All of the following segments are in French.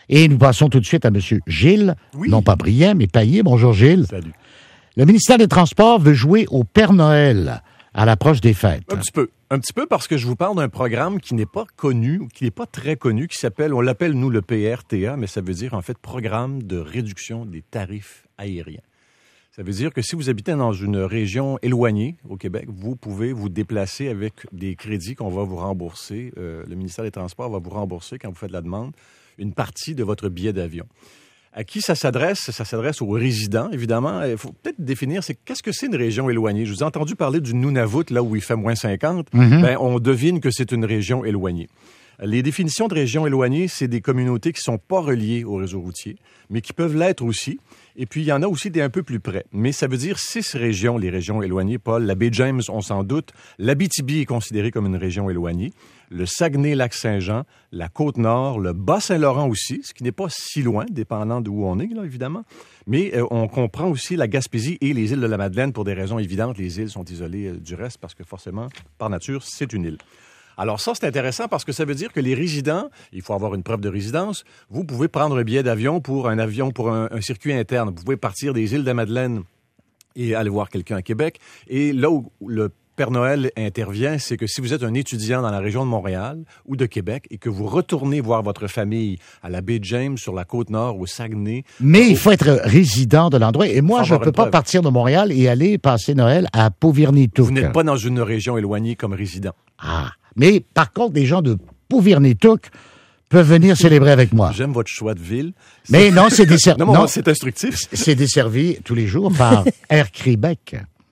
Et nous passons tout de suite à M. Gilles, non pas Briand, mais Payet. Bonjour Gilles. Salut. Le ministère des Transports veut jouer au Père Noël à l'approche des fêtes. Un petit peu parce que je vous parle d'un programme qui n'est pas connu, ou qui n'est pas très connu, qui s'appelle, on l'appelle nous le PRTA, mais ça veut dire en fait Programme de réduction des tarifs aériens. Ça veut dire que si vous habitez dans une région éloignée au Québec, vous pouvez vous déplacer avec des crédits qu'on va vous rembourser. Le ministère des Transports va vous rembourser, quand vous faites la demande, une partie de votre billet d'avion. À qui ça s'adresse? Ça s'adresse aux résidents, évidemment. Il faut peut-être définir, qu'est-ce que c'est une région éloignée? Je vous ai entendu parler du Nunavut, là où il fait moins 50. On devine que c'est une région éloignée. Les définitions de régions éloignées, c'est des communautés qui ne sont pas reliées au réseau routier, mais qui peuvent l'être aussi. Et puis, il y en a aussi des un peu plus près. Mais ça veut dire 6 régions, les régions éloignées, Paul. La baie James, on s'en doute. L'Abitibi est considérée comme une région éloignée. Le Saguenay-Lac-Saint-Jean, la Côte-Nord, le Bas-Saint-Laurent aussi, ce qui n'est pas si loin, dépendant d'où on est, là, évidemment. Mais on comprend aussi la Gaspésie et les îles de la Madeleine pour des raisons évidentes. Les îles sont isolées du reste parce que forcément, par nature, c'est une île. Alors ça, c'est intéressant parce que ça veut dire que les résidents, il faut avoir une preuve de résidence, vous pouvez prendre un billet d'avion pour un circuit interne. Vous pouvez partir des îles de la Madeleine et aller voir quelqu'un à Québec. Et là où le Père Noël intervient, c'est que si vous êtes un étudiant dans la région de Montréal ou de Québec et que vous retournez voir votre famille à la baie James, sur la Côte-Nord, au Saguenay... Mais il faut être résident de l'endroit. Et moi, je ne peux pas partir de Montréal et aller passer Noël à Pauvirnitouk. Vous n'êtes pas dans une région éloignée comme résident. Ah, mais par contre, des gens de Pauvirnitouk peuvent venir célébrer avec moi. J'aime votre choix de ville. Mais non, c'est desservi. Non, c'est instructif. C'est desservi tous les jours par Air Québec.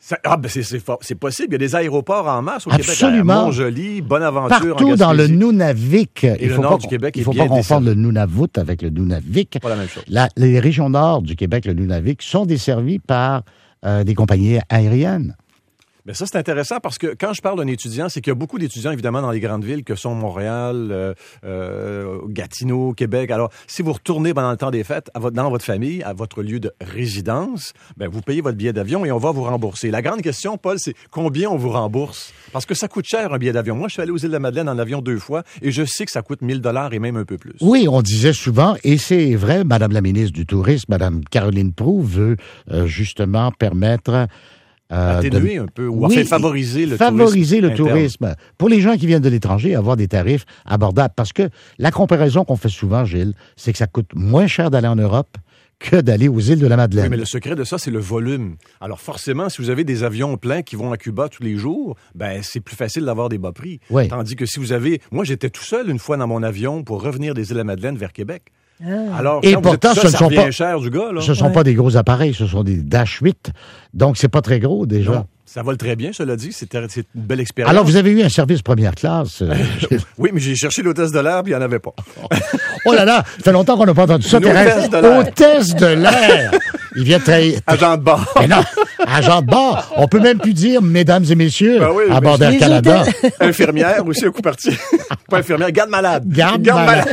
C'est possible. Il y a des aéroports en masse au Absolument. Québec. À Montjoli, Bonaventure, partout dans le Nunavik. Et le nord du Québec est bien Il ne faut pas confondre le Nunavut avec le Nunavik. Pas la même chose. Les régions nord du Québec, le Nunavik, sont desservies par des compagnies aériennes. Mais ça, c'est intéressant parce que quand je parle d'un étudiant, c'est qu'il y a beaucoup d'étudiants, évidemment, dans les grandes villes que sont Montréal, Gatineau, Québec. Alors, si vous retournez pendant le temps des fêtes dans votre famille, à votre lieu de résidence, vous payez votre billet d'avion et on va vous rembourser. La grande question, Paul, c'est combien on vous rembourse? Parce que ça coûte cher, un billet d'avion. Moi, je suis allé aux îles de la Madeleine en avion 2 fois et je sais que ça coûte 1 000 $ et même un peu plus. Oui, on disait souvent, et c'est vrai, Madame la ministre du Tourisme, Madame Caroline Proulx, veut justement permettre... atténuer un peu, ou favoriser le tourisme. Pour les gens qui viennent de l'étranger, avoir des tarifs abordables. Parce que la comparaison qu'on fait souvent, Gilles, c'est que ça coûte moins cher d'aller en Europe que d'aller aux îles de la Madeleine. Oui, mais le secret de ça, c'est le volume. Alors forcément, si vous avez des avions pleins qui vont à Cuba tous les jours, c'est plus facile d'avoir des bas prix. Oui. Tandis que si vous avez... Moi, j'étais tout seul une fois dans mon avion pour revenir des îles de la Madeleine vers Québec. Alors, et pourtant, ça revient cher du gars, là. Ce ne sont pas des gros appareils, ce sont des Dash 8. Donc, c'est pas très gros, déjà. Non, ça vole très bien, cela dit. C'est une belle expérience. Alors, vous avez eu un service première classe. Oui, mais j'ai cherché l'hôtesse de l'air, puis il n'y en avait pas. Oh là là, ça fait longtemps qu'on n'a pas entendu ça. Hôtesse de l'air. Il vient très... Agent de bord. Mais non, agent de bord. On peut même plus dire, mesdames et messieurs, à bord d'Air Canada. Infirmière aussi, un coup parti. Pas infirmière, garde malade. Garde malade.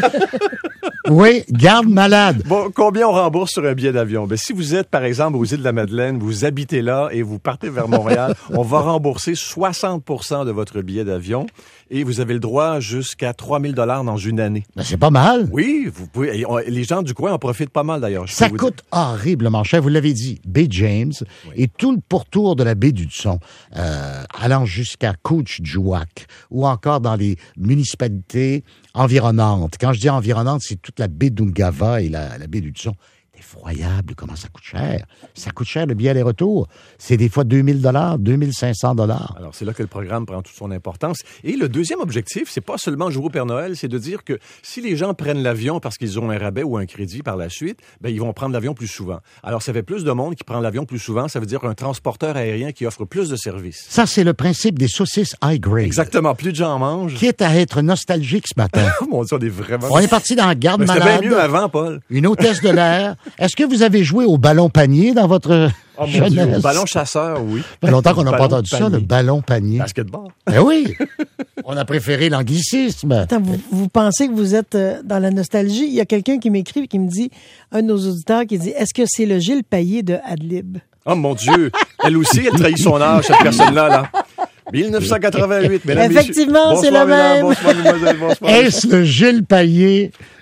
Oui, garde malade. Bon, combien on rembourse sur un billet d'avion? Si vous êtes, par exemple, aux îles de la Madeleine, vous habitez là et vous partez vers Montréal, on va rembourser 60 % de votre billet d'avion et vous avez le droit jusqu'à 3 000 $ dans une année. C'est pas mal. Oui, vous pouvez. Les gens du coin en profitent pas mal, d'ailleurs. Ça coûte horriblement cher. Vous l'avez dit, baie James et tout le pourtour de la baie du Hudson, allant jusqu'à Couch-Juac ou encore dans les municipalités environnantes. Quand je dis environnantes, c'est toute la baie d'Ungava et la baie du Hudson. C'est effroyable comment ça coûte cher. Ça coûte cher le billet aller-retour. C'est des fois 2 000 $, 2 500 $. Alors, c'est là que le programme prend toute son importance. Et le deuxième objectif, c'est pas seulement jouer au Père Noël, c'est de dire que si les gens prennent l'avion parce qu'ils ont un rabais ou un crédit par la suite, ils vont prendre l'avion plus souvent. Alors, ça fait plus de monde qui prend l'avion plus souvent. Ça veut dire un transporteur aérien qui offre plus de services. Ça, c'est le principe des saucisses high grade. Exactement. Plus de gens en mangent. Quitte à être nostalgique ce matin. Mon Dieu, on est vraiment... On est parti dans la garde malade. C'était bien mieux avant, Paul. Une hôtesse de l'air. Est-ce que vous avez joué au ballon panier dans votre jeunesse? Dieu, au ballon chasseur, oui. Ça fait longtemps qu'on n'a pas entendu ça, le ballon panier. Basketball. Ben oui. On a préféré l'anglicisme. Attends, vous pensez que vous êtes dans la nostalgie? Il y a quelqu'un qui m'écrit et qui me dit, un de nos auditeurs qui dit, est-ce que c'est le Gilles Payet de Adlib? Oh mon Dieu. Elle aussi, elle trahit son âge, cette personne-là, là. 1988, mesdames, effectivement, messieurs. C'est le même. Bonsoir, mademoiselle, bonsoir. Est-ce le Gilles Payet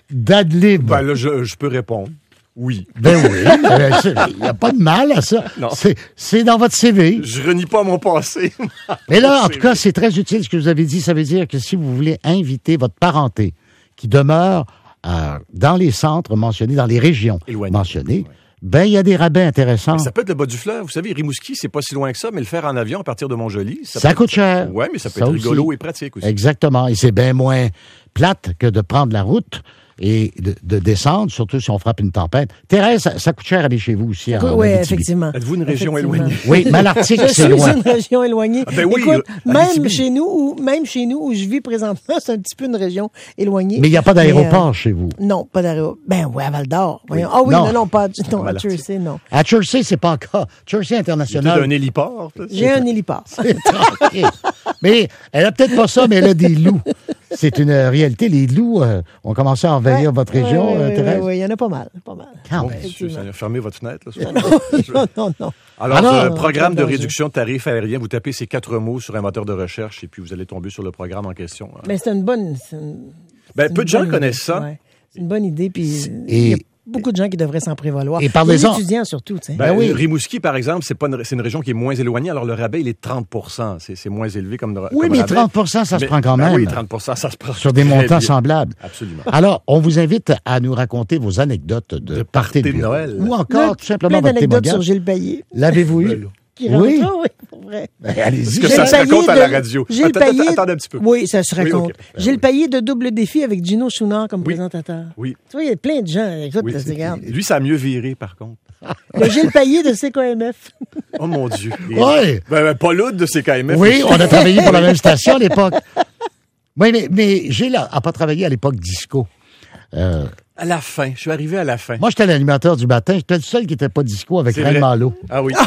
d'ad-lib. Ben là, je peux répondre. Oui. Ben oui, il n'y a pas de mal à ça. Non. C'est dans votre CV. Je renie pas mon passé. Mais là, en tout cas, c'est très utile ce que vous avez dit. Ça veut dire que si vous voulez inviter votre parenté qui demeure dans les centres mentionnés, dans les régions Éloigné. mentionnées, ben il y a des rabais intéressants. Ça peut être le bas du fleuve. Vous savez, Rimouski, c'est pas si loin que ça, mais le faire en avion à partir de Montjoly, Ça coûte cher. Oui, mais ça peut Ça être aussi. rigolo et pratique aussi. Exactement. Et c'est bien moins plate que de prendre la route et de descendre, surtout si on frappe une tempête. Thérèse, ça coûte cher aller chez vous aussi. Oui, effectivement. Êtes-vous une région Effectivement. éloignée? Oui, mais l'Arctique, Je c'est suis loin. une région éloignée. Ah ben oui, Écoute, Abitibi. même chez nous où je vis présentement, c'est un petit peu une région éloignée. Mais il n'y a pas d'aéroport chez vous. Non, pas d'aéroport. Ben oui, à Val-d'Or. Voyons. Ah oui, Non. non, pas non, à Voilà. Jersey, non. À Chelsea, c'est pas encore. Chelsea Il y a International. un héliport. là. J'ai un héliport. Tranquille. Mais elle a peut-être pas ça, mais elle a des loups. C'est une réalité. Les loups ont commencé à envahir votre région, Thérèse. Oui, il y en a pas mal. Pas mal. Quand Oh, même. Dieu Seigneur, fermez votre fenêtre. Là, Non. Alors, programme de danger. réduction de tarifs aériens, vous tapez ces 4 mots sur un moteur de recherche et puis vous allez tomber sur le programme en question. Mais c'est une bonne. Ben, peu de gens connaissent ça. Ouais. C'est une bonne idée, puis Et- il y a beaucoup de gens qui devraient s'en prévaloir. Et parlez-en. Les étudiants surtout, tu sais. Ben, oui. Rimouski, par exemple, c'est une région qui est moins éloignée, alors le rabais, il est 30 C'est moins élevé comme Oui, comme mais rabais. 30 ça se Mais- prend quand ben même. Oui, 30 ça se prend. Sur des très montants bien. semblables. Absolument. Alors, on vous invite à nous raconter vos anecdotes de De party de party de bureau. Noël. Ou encore, Là, tout simplement, plein votre d'anecdotes sur témoignage. Gilles Payet. L'avez-vous eu? Qui Oui. rentre- Ah oui, pour vrai. Ben, allez-y. Est-ce que Gilles ça se Payet raconte à la de- radio? Gilles Attends, Payet- attendez un petit peu. Oui, ça se Oui, raconte. ok. Ben Gilles oui. Payet de Double Défi avec Gino Chouinard comme Oui. présentateur. Oui. Tu vois, il y a plein de gens. Écoute, Oui, regarde. lui, ça a mieux viré, par contre. Le Gilles Payet de CKMF. Oh mon Dieu. Oui. Ben, pas l'autre de CKMF. Oui, on a travaillé pour la même station à l'époque. Oui, mais Gilles n'a pas travaillé à l'époque disco. À la fin. Je suis arrivé à la fin. Moi, j'étais l'animateur du matin. J'étais le seul qui n'était pas disco avec C'est Reine vrai. Malo. Ah oui.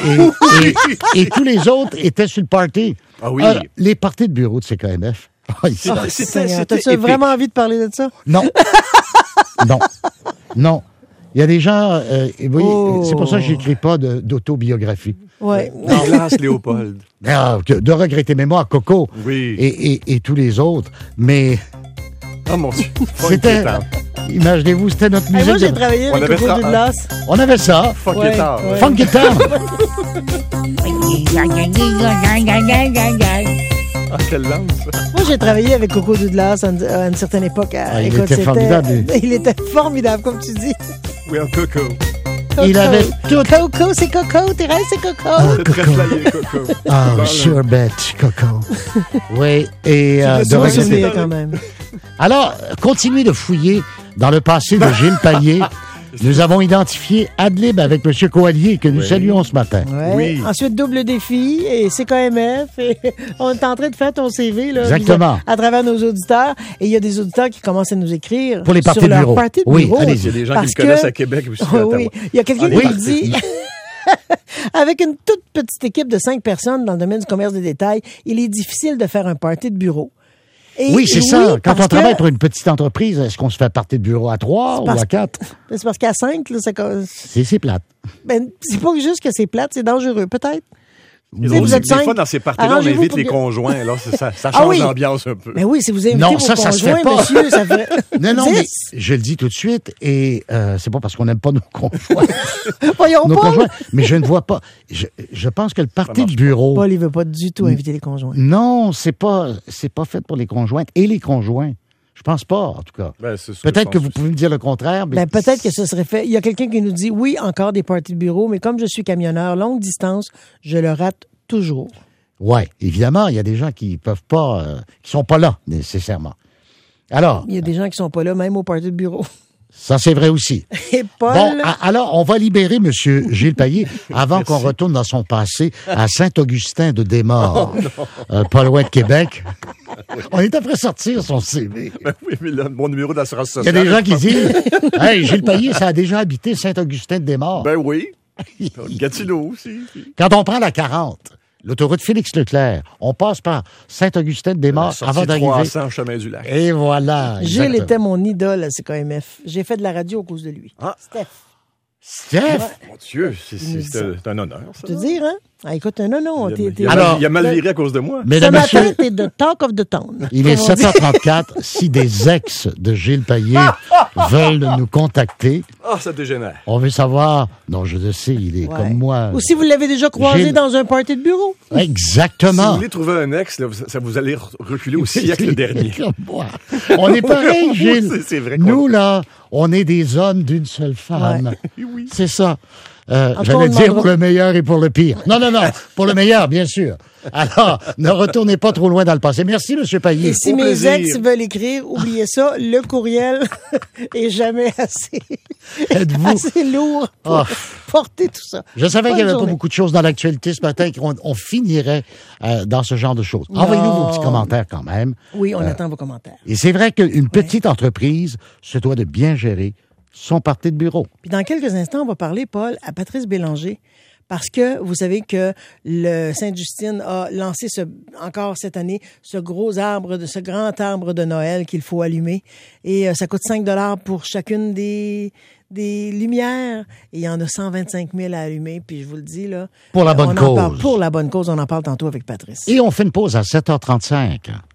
Et tous les autres étaient sur le party. Ah oui. Les parties de bureau de CKMF. Ah, ici. Seigneur, c'était T'as-tu épique. vraiment envie de parler de ça? Non. Non. Non. Il y a des gens... et vous voyez, Oh. c'est pour ça que j'écris pas d'autobiographie. Oui. Glace Léopold. De regretter mémoire, Coco Oui. et tous les autres. Mais Oh mon Dieu. Pas c'était... inquiétant. Imaginez-vous, c'était notre Moi, musique. j'ai travaillé On avec avait Coco tra- Douglas. On avait ça. Fuck Ouais, guitare. ouais. Funk guitar. Ah, quelle langue, ça. Moi, j'ai travaillé avec Coco Douglas à une certaine époque. Ah, il Écoute, était c'était- formidable, lui. Il était formidable, comme tu dis. Oui, un coco. Il avait tout... Coco, c'est Coco. Thérèse, c'est Coco. C'est très Coco. flyé, coco. Oh, sure bet, Coco. Oui, et Je de me regretter. souviens quand même. Alors, continuez de fouiller dans le passé de Gilles Payet. Nous avons identifié Adlib avec M. Coallier, que nous Oui. saluons ce matin. Ouais. Oui. Ensuite, Double Défi et CKMF. Et on est en train de faire ton CV là, Exactement. à travers nos auditeurs. Et il y a des auditeurs qui commencent à nous écrire Pour les parties sur de leur bureau. party de Oui, bureau. allez-y. Il y a des gens Parce qui le connaissent que- à Québec aussi. Oui, à oui. Ottawa. Il y a quelqu'un Ah, qui oui. me dit, avec une toute petite équipe de 5 personnes dans le domaine du commerce de détail, il est difficile de faire un party de bureau. Et Oui, c'est ça. Quand parce on que- travaille pour une petite entreprise, est-ce qu'on se fait partie de bureau à 3 ou parce- à 4? C'est parce qu'à 5, là, C'est plate. ben, c'est pas juste que c'est plate, c'est dangereux, peut-être. Et sais, vous aussi, êtes des cinq. fois, dans ces parties-là, on Arrangez-vous invite pour les que- conjoints. Alors, ça Ah change oui. l'ambiance un peu. Mais oui, si vous invitez Non, vos ça se conjoints, fait pas. monsieur, ça fait... Non, mais 10. je le dis tout de suite, et c'est pas parce qu'on n'aime pas nos conjoints. Voyons, nos Paul. conjoints, mais je ne vois pas. Je pense que le party de bureau... Paul, il veut pas du tout inviter les conjoints. Non, c'est pas fait pour les conjointes et les conjoints. Je pense pas, en tout cas. Ben, c'est ça, Peut-être je que pense vous pouvez me dire le contraire. Mais Ben, peut-être que ce serait fait. Il y a quelqu'un qui nous dit, oui, encore des parties de bureau, mais comme je suis camionneur longue distance, je le rate toujours. ouais, évidemment, il y a des gens qui peuvent pas, qui sont pas là nécessairement. Alors, Il y a des gens qui sont pas là, même au party de bureau. ça c'est vrai aussi. Et Paul, Bon, alors on va libérer Monsieur Gilles Payet avant qu'on retourne dans son passé à Saint-Augustin de Desmaures, pas loin de Québec. On est après sortir son CV. Ben oui, mais là, mon numéro d'assurance Il y a sociale. des gens qui disent, hey, Gilles Payet, ça a déjà habité Saint-Augustin de Desmaures. Ben oui. Gatineau aussi. Quand on prend la 40, l'autoroute Félix-Leclerc, on passe par Saint-Augustin de Desmaures Sortie avant d'arriver. 300 chemin du lac. Et voilà. Gilles exactement. était mon idole à CKMF. J'ai fait de la radio à cause de lui. Ah. Steph, Steph, Mon Dieu, nous dit ça. c'est un honneur, ça. te dire, hein? Ah, écoute, non, Il a mal viré à cause de moi. ce Mesdames, matin, messieurs, t'es de talk of the town. il est Comme on dit. 7h34. Si des ex de Gilles Payet veulent nous contacter, Ah, ça dégénère. on veut savoir. Non, je le sais, il est Ouais. comme moi. Ou si vous l'avez déjà croisé Gilles. dans un party de bureau. Si vous Exactement. voulez trouver un ex, là, ça vous allez reculer au siècle dernier. Comme moi. On est pareil, Gilles. C'est vrai. Nous, là, on est des hommes d'une seule femme. Oui. C'est ça. on J'allais dire demandera- pour le meilleur et pour le pire. Non, pour le meilleur, bien sûr. Alors, ne retournez pas trop loin dans le passé. Merci, M. Payet. Et si Au mes plaisir. ex veulent écrire, oubliez ça, le courriel est jamais assez lourd pour Ah. porter tout ça. Je savais qu'il n'y Bonne avait pas journée. beaucoup de choses dans l'actualité ce matin et qu'on finirait dans ce genre de choses. Envoyez-nous vos petits commentaires quand même. Oui, on attend vos commentaires. Et c'est vrai qu'une petite entreprise se doit de bien gérer son parti de bureau. Puis dans quelques instants, on va parler, Paul, à Patrice Bélanger. Parce que vous savez que le Sainte-Justine a lancé encore cette année ce grand arbre de Noël qu'il faut allumer. Et ça coûte 5 $ pour chacune des lumières. Et il y en a 125 000 à allumer. Puis je vous le dis, là. Pour la bonne on en parle cause. pour la bonne cause. On en parle tantôt avec Patrice. Et on fait une pause à 7h35.